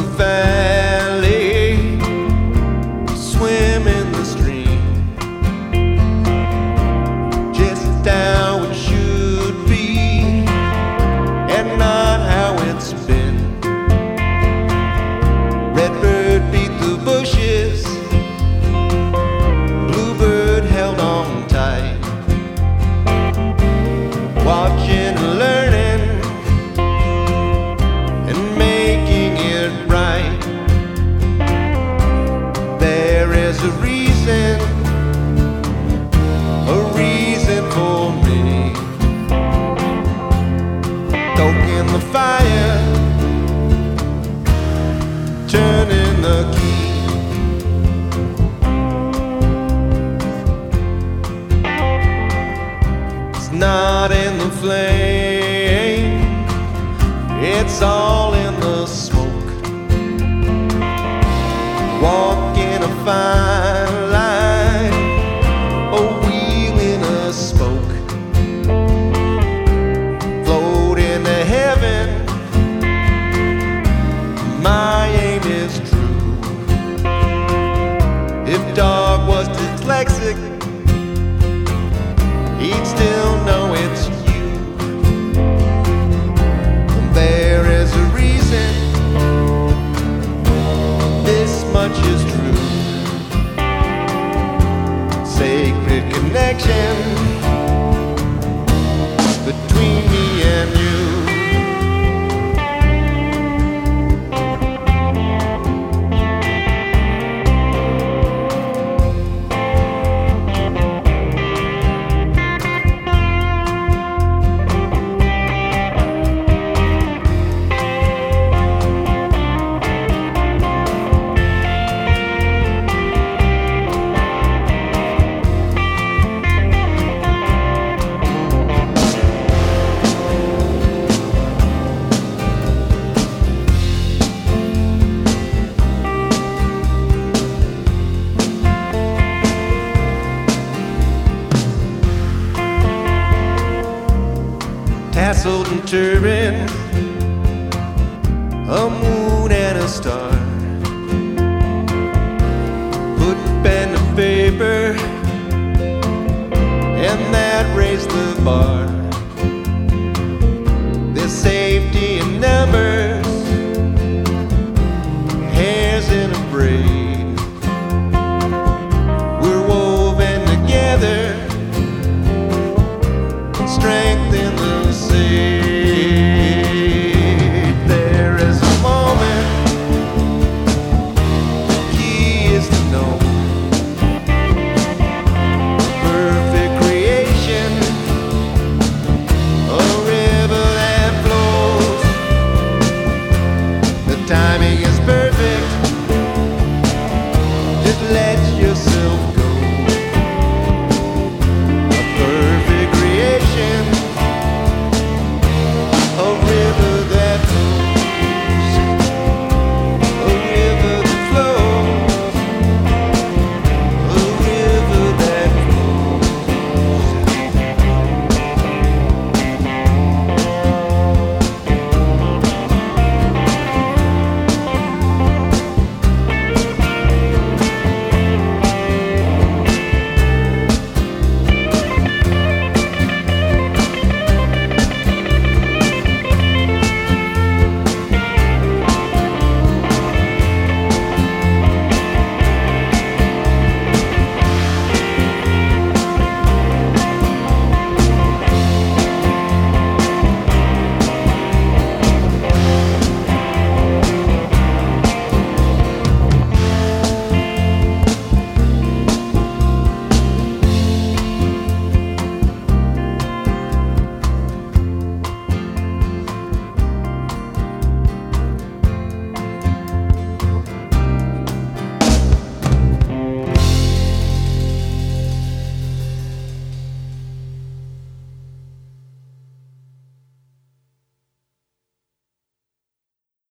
the valley, swim in the stream, just how it should be and not how it's been. Redbird beat the bushes, bluebird held on tight, watching and learning and making it right. There is a reason for me, stoking the fire, turning the key. It's not in the flame, it's all in the smoke. Walking a fine line, a wheel in a spoke, floating to heaven. My aim is true. If dog was dyslexic, he'd still know it's you. There is a reason, this much is true. Sacred connection between me and you. Tasseled and turban, a moon and a star, put pen to paper, and that raised the bar.